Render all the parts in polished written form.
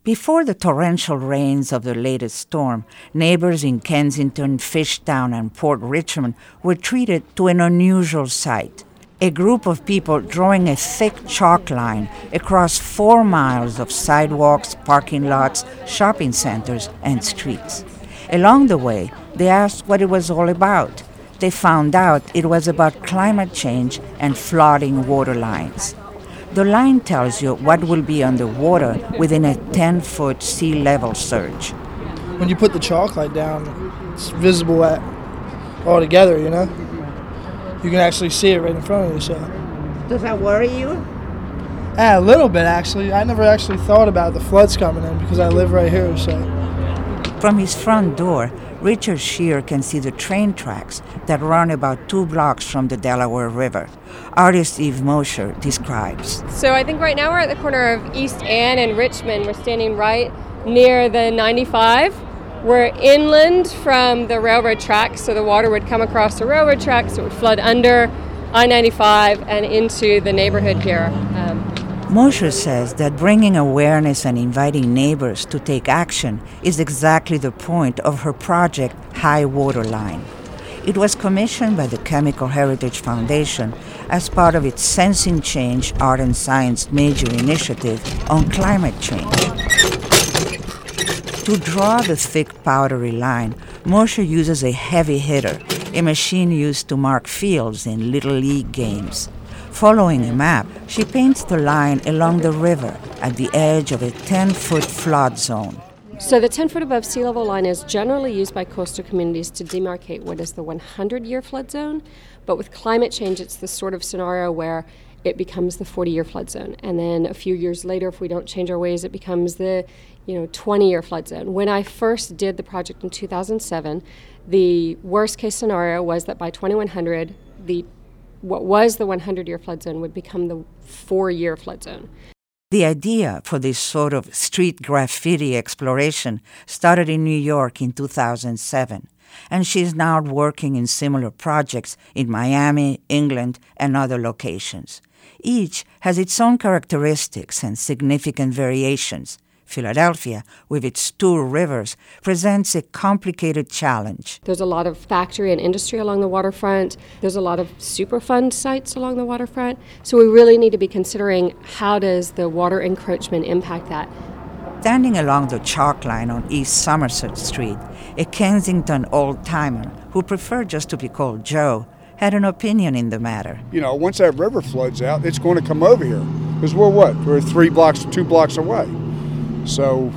Before the torrential rains of the latest storm, neighbors in Kensington, Fishtown, and Port Richmond were treated to an unusual sight. A group of people drawing a thick chalk line across 4 miles of sidewalks, parking lots, shopping centers, and streets. Along the way, they asked what it was all about. They found out it was about climate change and flooding water lines. The line tells you what will be underwater within a 10-foot sea level surge. When you put the chalk line down, it's visible all together, you know? You can actually see it right in front of you, so. Does that worry you? A little bit, actually. I never actually thought about the floods coming in because I live right here, so. From his front door, Richard Shear can see the train tracks that run about 2 blocks from the Delaware River. Artist Eve Mosher describes. So I think right now we're at the corner of East Ann and Richmond. We're standing right near the 95. We're inland from the railroad tracks, so the water would come across the railroad tracks, it would flood under I-95 and into the neighborhood here. Mosher says that bringing awareness and inviting neighbors to take action is exactly the point of her project, High Water Line. It was commissioned by the Chemical Heritage Foundation as part of its Sensing Change Art and Science major initiative on climate change. To draw the thick powdery line, Mosher uses a heavy hitter, a machine used to mark fields in Little League games. Following a map, she paints the line along the river at the edge of a 10-foot flood zone. So the 10-foot above sea level line is generally used by coastal communities to demarcate what is the 100-year flood zone, but with climate change, it's the sort of scenario where it becomes the 40-year flood zone. And then a few years later, if we don't change our ways, it becomes the 20-year flood zone. When I first did the project in 2007, the worst-case scenario was that by 2100, what was the 100-year flood zone would become the 4-year flood zone. The idea for this sort of street graffiti exploration started in New York in 2007, and she's now working in similar projects in Miami, England, and other locations. Each has its own characteristics and significant variations. Philadelphia, with its 2 rivers, presents a complicated challenge. There's a lot of factory and industry along the waterfront. There's a lot of Superfund sites along the waterfront. So we really need to be considering how does the water encroachment impact that. Standing along the chalk line on East Somerset Street, a Kensington old-timer who preferred just to be called Joe had an opinion in the matter. You know, once that river floods out, it's going to come over here. Because we're 2 blocks away. So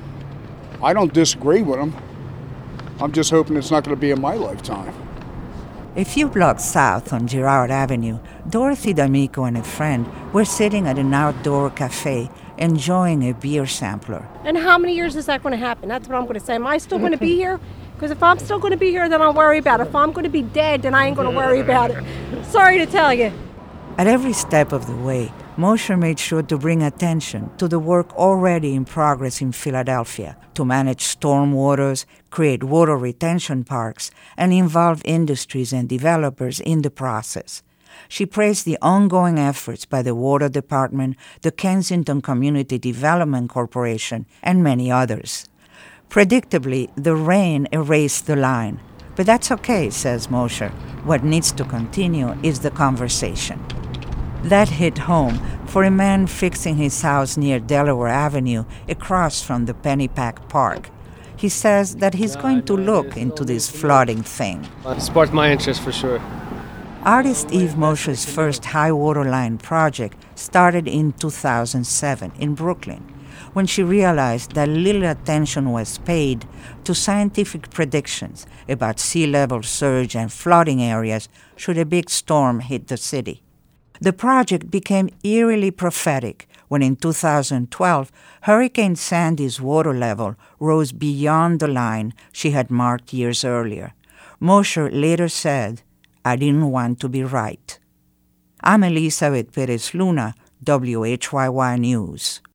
I don't disagree with them. I'm just hoping it's not going to be in my lifetime. A few blocks south on Girard Avenue, Dorothy D'Amico and a friend were sitting at an outdoor cafe enjoying a beer sampler. And how many years is that going to happen? That's what I'm going to say. Am I still going to be here? Because if I'm still going to be here, then I'll worry about it. If I'm going to be dead, then I ain't going to worry about it. Sorry to tell you. At every step of the way, Mosher made sure to bring attention to the work already in progress in Philadelphia to manage storm waters, create water retention parks, and involve industries and developers in the process. She praised the ongoing efforts by the Water Department, the Kensington Community Development Corporation, and many others. Predictably, the rain erased the line. But that's okay, says Mosher. What needs to continue is the conversation. That hit home for a man fixing his house near Delaware Avenue across from the Pennypack Park. He says that he's going to look into this flooding thing. It sparked my interest for sure. Artist Eve Mosher's first high water line project started in 2007 in Brooklyn, when she realized that little attention was paid to scientific predictions about sea level surge and flooding areas should a big storm hit the city. The project became eerily prophetic when in 2012, Hurricane Sandy's water level rose beyond the line she had marked years earlier. Mosher later said, "I didn't want to be right." I'm Elizabeth Perez Luna, WHYY News.